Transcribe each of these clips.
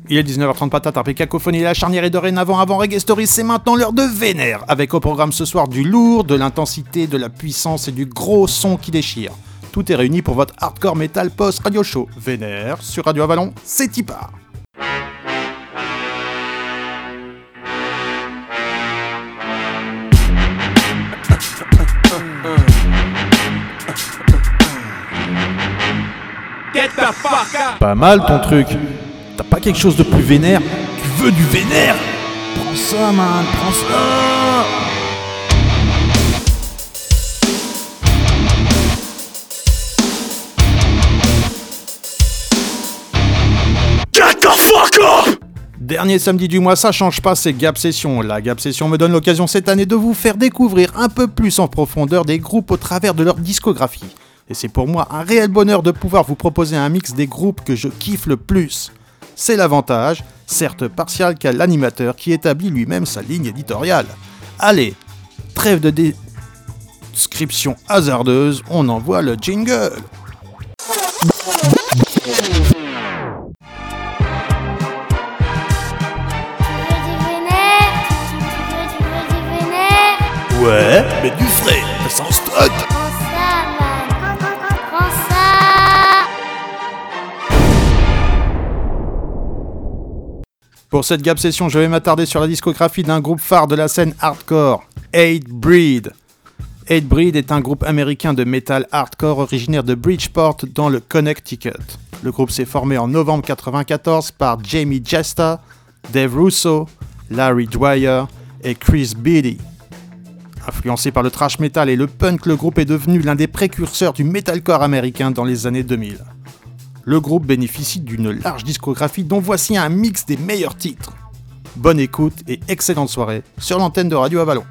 Il est 19h30 patate, après Cacophonie, la charnière est dorénavant avant Reggae Stories, c'est maintenant l'heure de Vénère, avec au programme ce soir du lourd, de l'intensité, de la puissance et du gros son qui déchire. Tout est réuni pour votre hardcore metal post radio show. Vénère, sur Radio Avalon, c'est y part. Get the fuck up. Pas mal ton truc. T'as pas quelque chose de plus vénère? Tu veux du vénère? Prends ça, man, prends ça. Get the fuck up! Dernier samedi du mois, ça change pas, c'est Gap Session. La Gap Session me donne l'occasion cette année de vous faire découvrir un peu plus en profondeur des groupes au travers de leur discographie. Et c'est pour moi un réel bonheur de pouvoir vous proposer un mix des groupes que je kiffe le plus. C'est l'avantage, certes partial, qu'a l'animateur qui établit lui-même sa ligne éditoriale. Allez, trêve de description hasardeuse, on envoie le jingle. Ouais, mais du frais, sans stock. Pour cette Gap Session, je vais m'attarder sur la discographie d'un groupe phare de la scène hardcore, Hatebreed. Hatebreed est un groupe américain de metal hardcore originaire de Bridgeport dans le Connecticut. Le groupe s'est formé en novembre 1994 par Jamie Jasta, Dave Russo, Larry Dwyer et Chris Beatty. Influencé par le thrash metal et le punk, le groupe est devenu l'un des précurseurs du metalcore américain dans les années 2000. Le groupe bénéficie d'une large discographie dont voici un mix des meilleurs titres. Bonne écoute et excellente soirée sur l'antenne de Radio Avalon.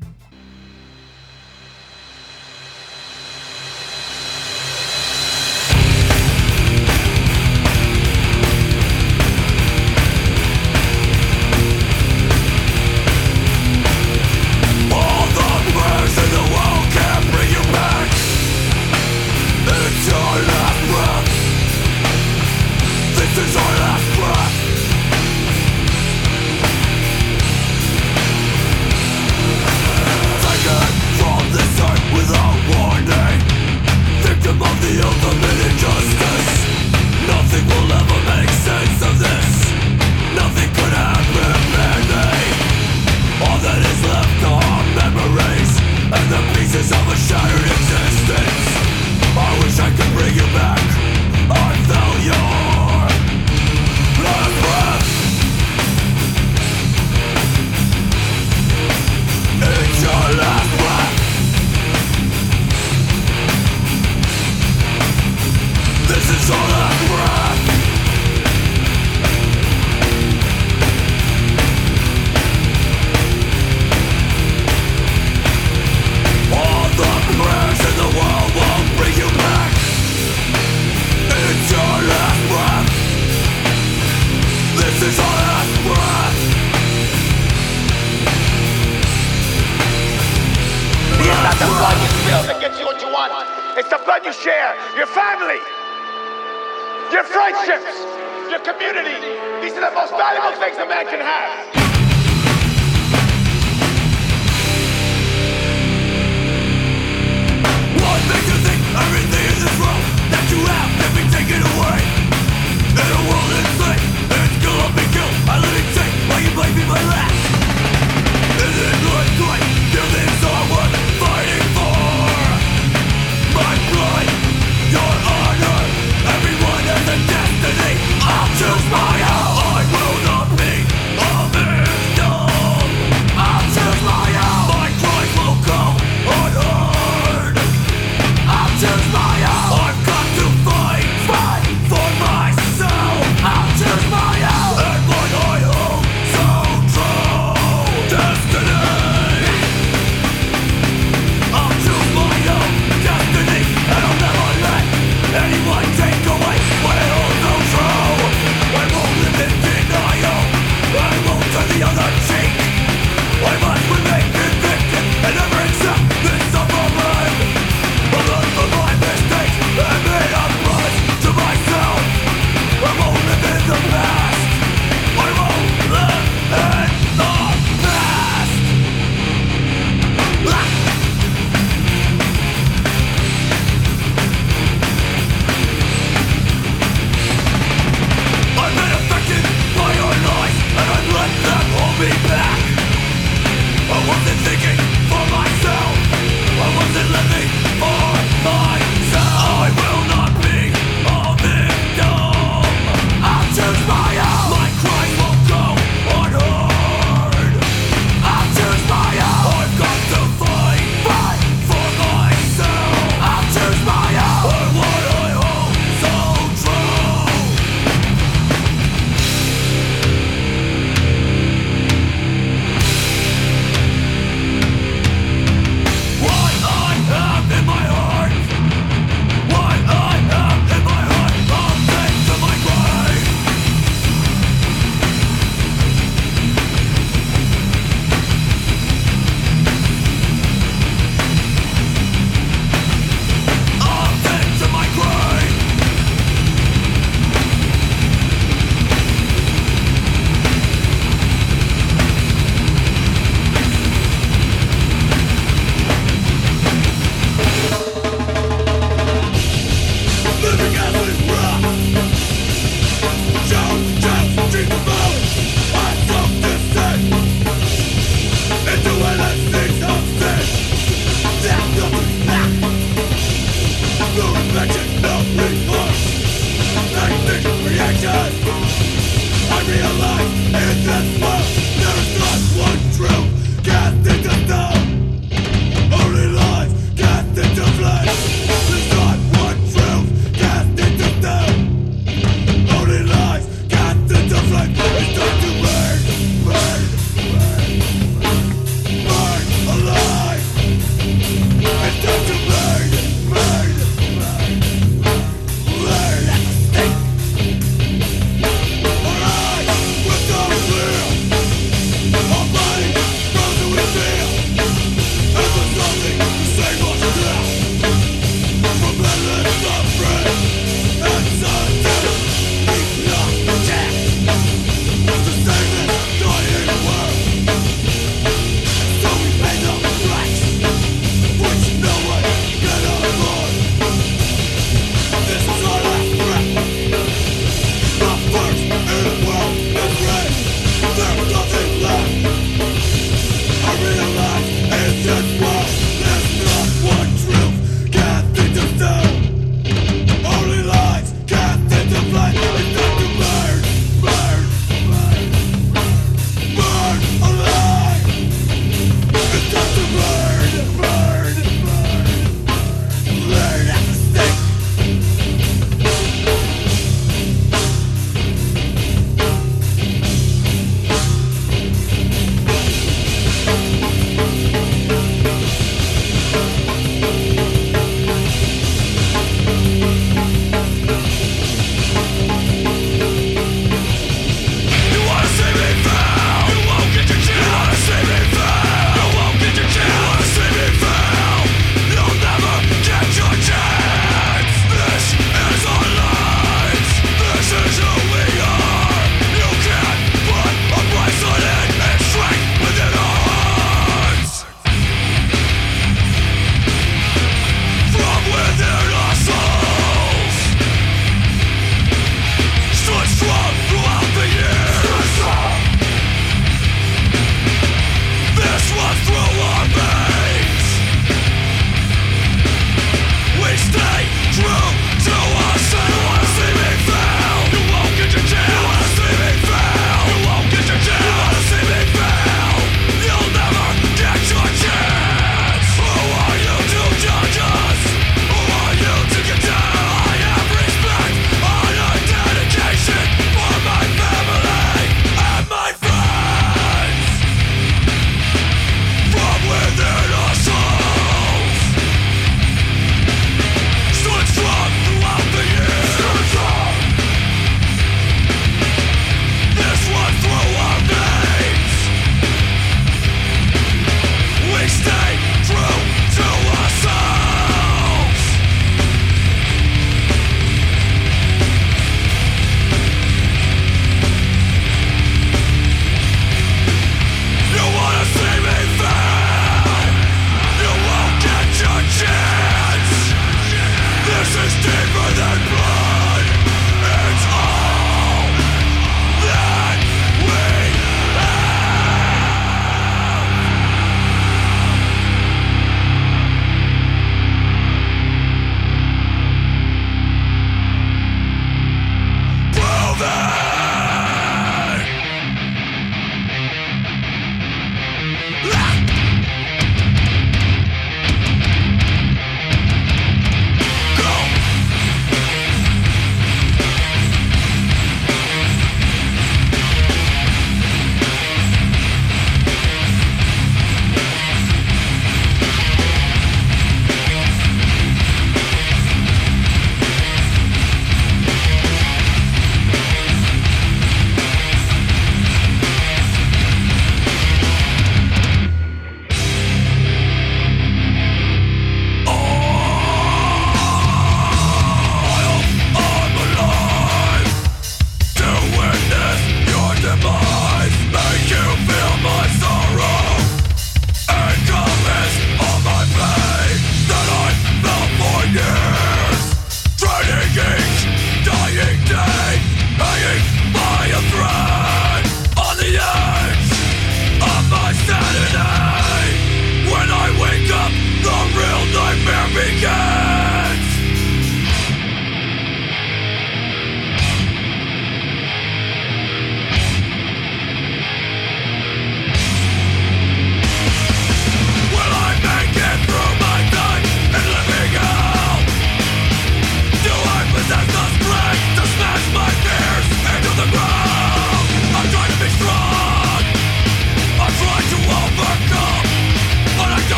It's the blood you share, your family, your friendships, your community. These are the most valuable things a man can have. What makes you think everything in this world that you have can be taken away? In a world insane, it's gonna be killed. I live in shame while you blame me my last. In this good, kill things are worth fighting for. My blood, your honor, everyone has a destiny. I'll choose my own. I will not be a man.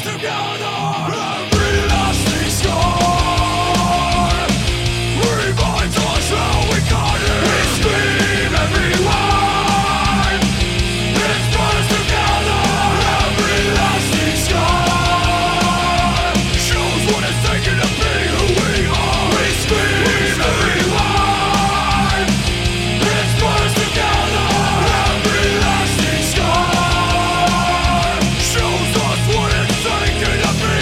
Shows us what it's taking to be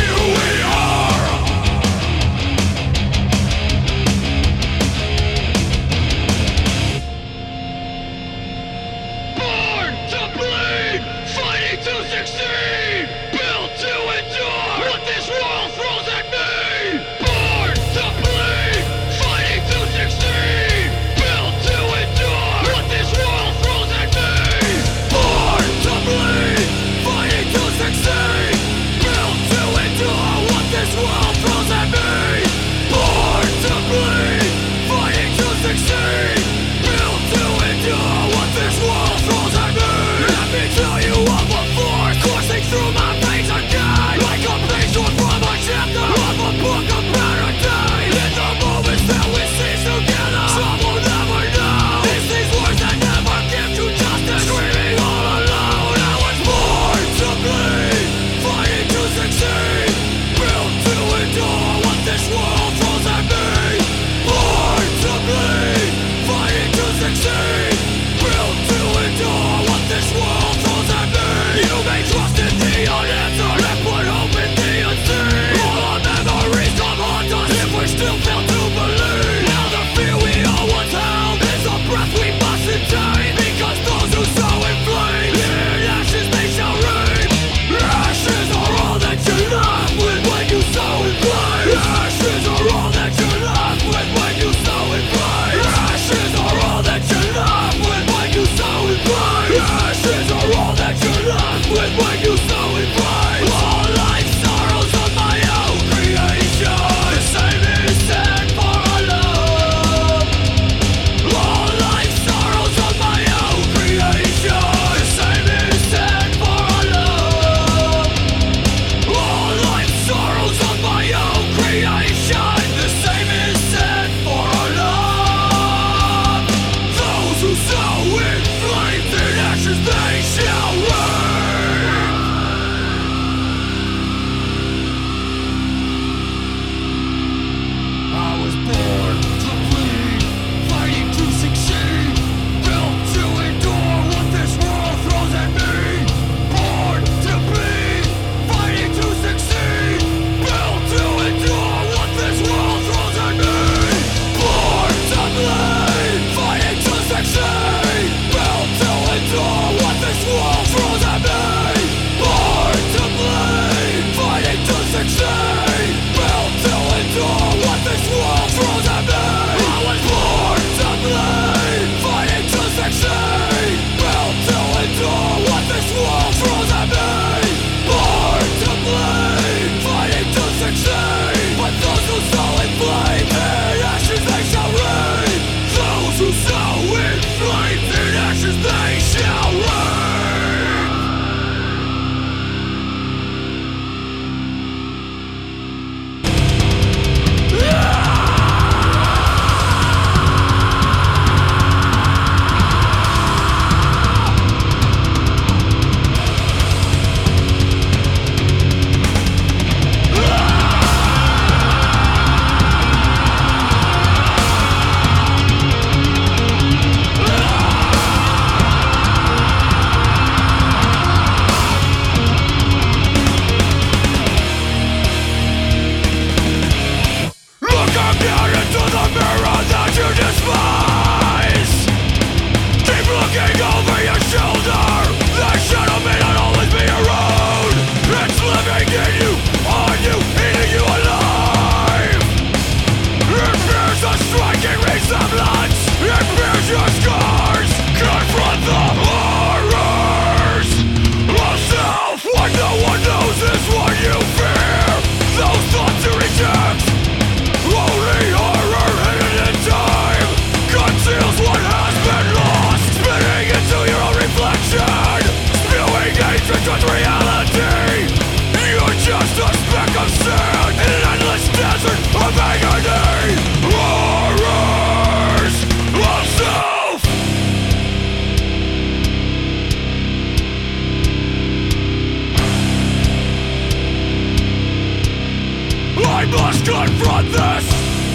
must confront this.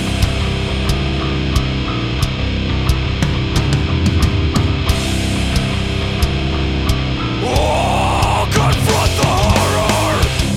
Oh, confront the horror.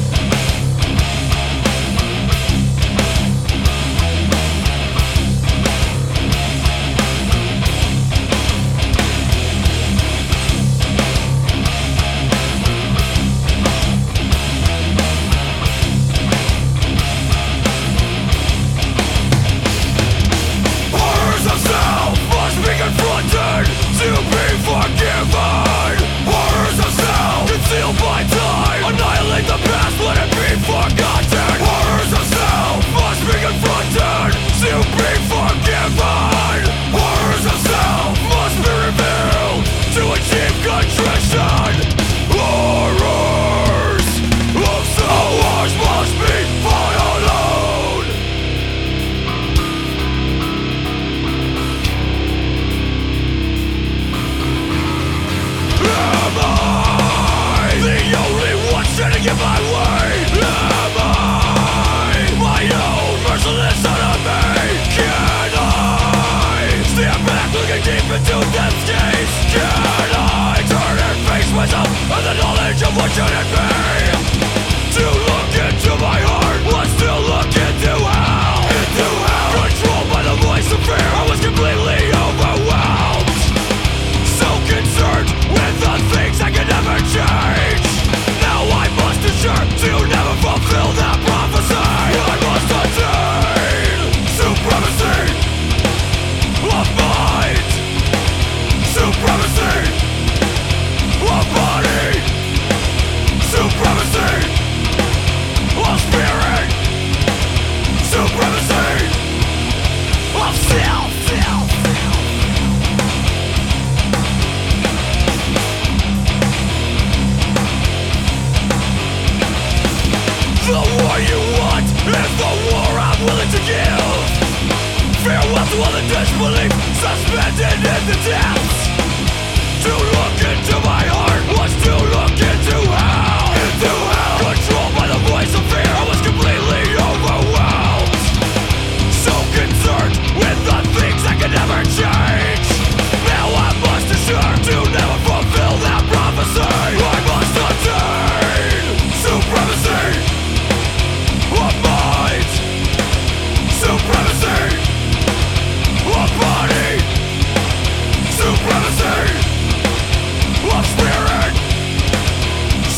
Horrors of self must be confronted to be forgiven. Horrors of self concealed by time, annihilate the past, let it be forgotten. Horrors of self must be confronted to be forgiven. Horrors of self must be revealed to achieve contrition. Horrors of self must be violated. Am I the only one standing in my way? Am I my own merciless enemy? Can I stand back looking deep into death's gaze? Can I turn and face myself and the knowledge of what should it be? To look into my heart was to look into hell. Into hell. Controlled by the voice of fear, I was completely overwhelmed. So concerned with the things I can never change. Now I must ensure to never fulfill that prophecy. I must attain supremacy of mind, supremacy of body, supremacy of spirit, supremacy of self. The war you want is the war I'm willing to give. Farewell to all the disbelief suspended in the depths. To look into my heart was to look into hell. Into hell. Controlled by the voice of fear, I was completely overwhelmed. So concerned with the things I could never change. Now I must assure to never fulfill that prophecy. I must attain supremacy of mind, supremacy of body, supremacy of spirit,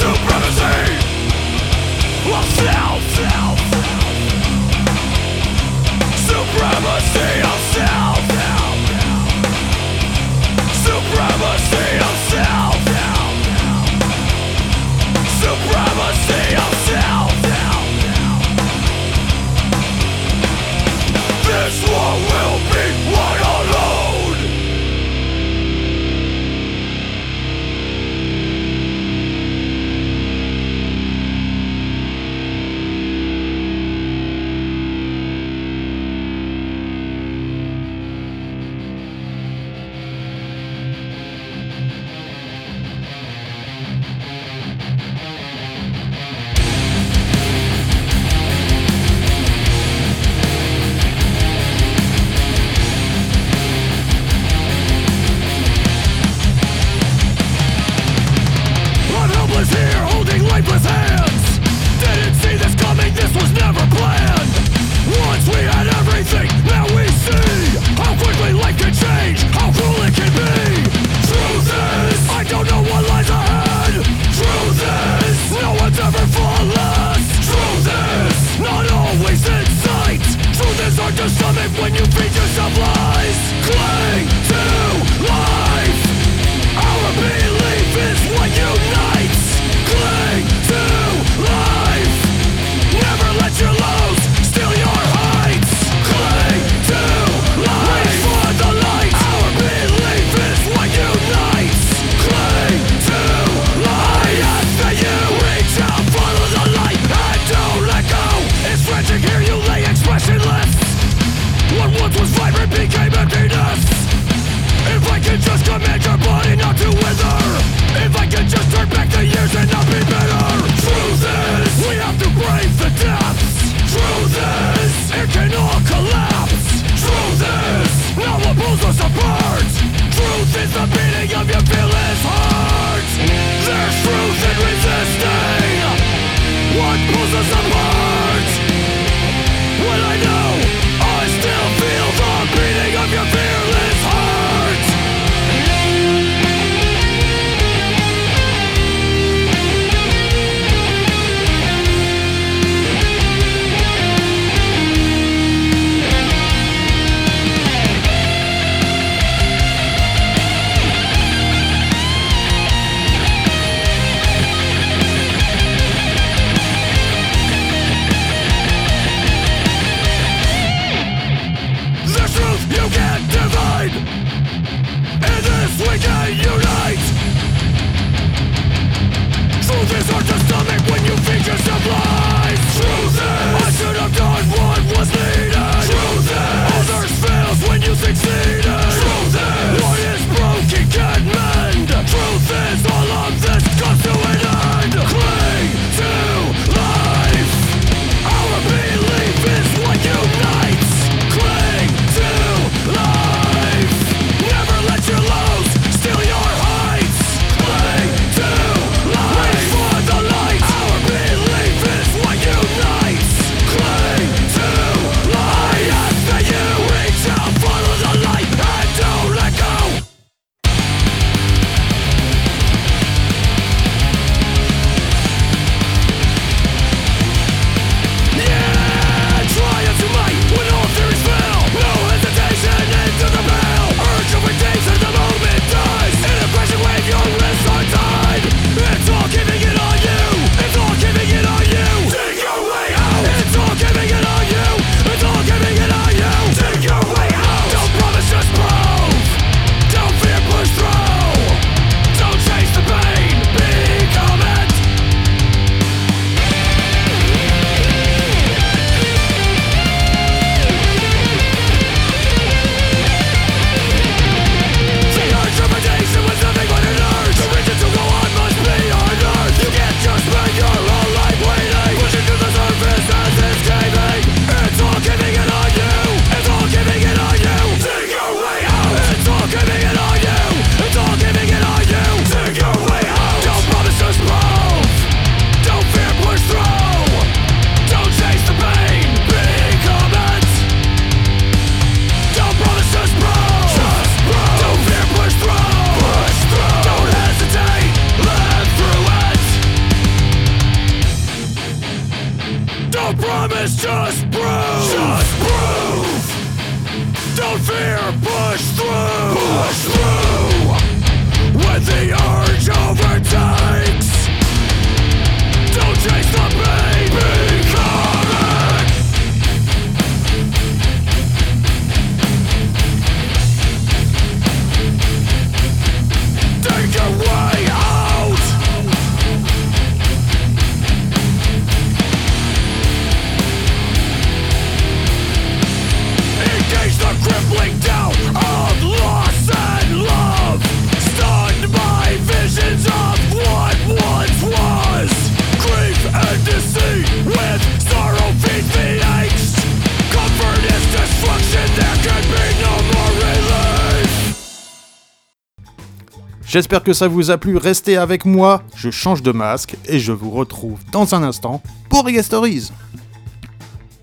J'espère que ça vous a plu, restez avec moi, je change de masque et je vous retrouve dans un instant pour Reggae Stories.